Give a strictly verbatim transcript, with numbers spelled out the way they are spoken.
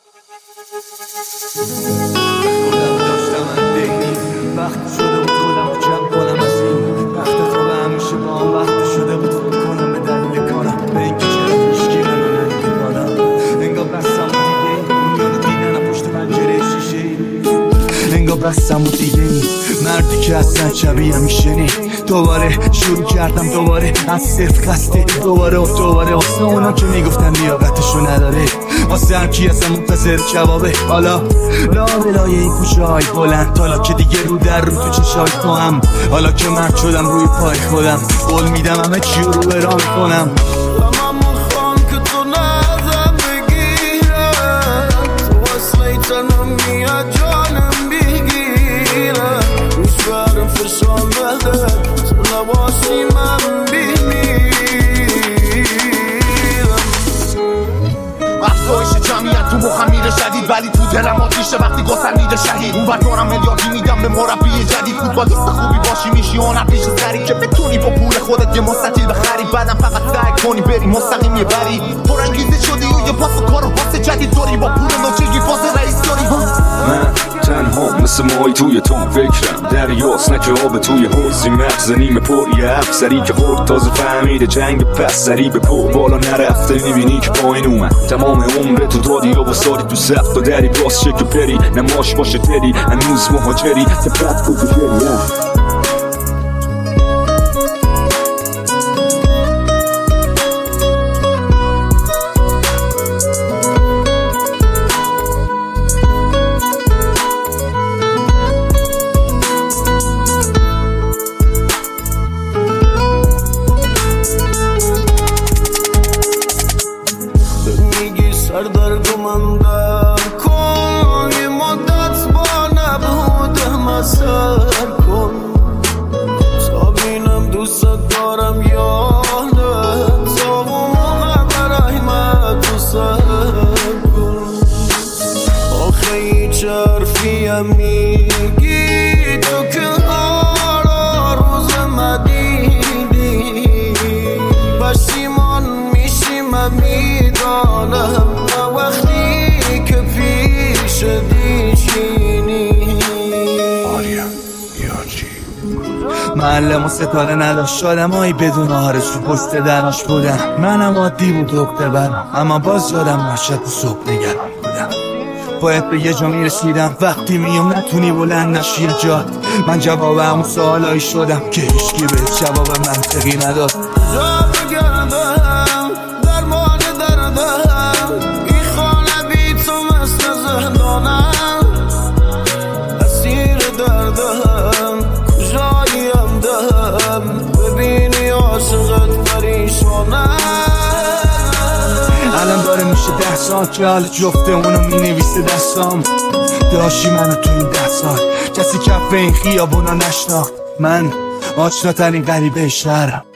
خودم داشتم اندهی وقت شده بود خودم رو جمع کنم از این وقت خواب همیشه با هم وقت شده بود فکر کنم به دلیل کارم به اینکه چرا هیچکی به من نمی‌کنم انگار بستم و دیگه دنیا رو دیدن پشت پنجره شیشه‌ای انگار بستم و دیگه مردی که اصلا شبیه همیشه نی دوباره شروع کردم دوباره از صفر قصده دوباره و دوباره واسه اونا که میگفتن لیاقتشو نداره واسه هر کی اصلا منتظر جوابه حالا لا بلای این کوچه های بلند حالا که دیگه رو در رو تو چشای تو هم حالا که مرد شدم روی پای خودم قول میدم همه چی رو به راه میکنم افزایش جمعیت تو مخم میره شدید ولی تو دلم آتیشه وقتی گسل میده شهید اون دارم میلیاردی میدم به مربی جدید فوتبالیست خوبی باشی میشی هنر پیش سری که بتونی با پول خودت یه مستطیل بخری بعدم فقط سعی کنی بری مستقیم یه بری پرانگیزه شدی و یه پاس کارو پاس جدید داری با پول نوچگی پاس رئیس داری من تنها مثل ماهی توی تو فکرم دریاست نه که آب توی حوضی مغز نیمه پر یه افسری که خورد تازه فهمیده جنگ پس سری به پر بالا نرفته میبینی که پایین اومد تمام عمر تو دادی یا بساری تو سخت و دری باز شکل پری نماش باشه تری هنوز مهاجری تپت کفی فری سردرگمندم کن یه مدت با نبودم از سر کن تا بینم دوست دارم یا نه تا و موقع برای من تو سر کن آخه هیچ حرفیم میگی تو که هارا روز مدیدی پشیمان میشیم میدانم معلم و ستاره نداشت آدمایی بدون آرزو پشت درش بودم منم عادی بود دکتر برم اما باز یادم نشد و صبح نگران بودم باید به یه جا میرسیدم وقتی میام نتونی بلند نشی جاد من جواب همون سوالایی شدم که هیچکی به جواب منطقی نداد درمان دردم این خانه بی تو مثل زندانم اسیر دردم کجاییم دهم ببینی عاشقت پریشانم الان داره میشه ده سال که حال جفته اونو مینویسه دستام داشی منو تو این ده سال کسی کف این خیابونا نشناخت من آشناترین غریبه شهرم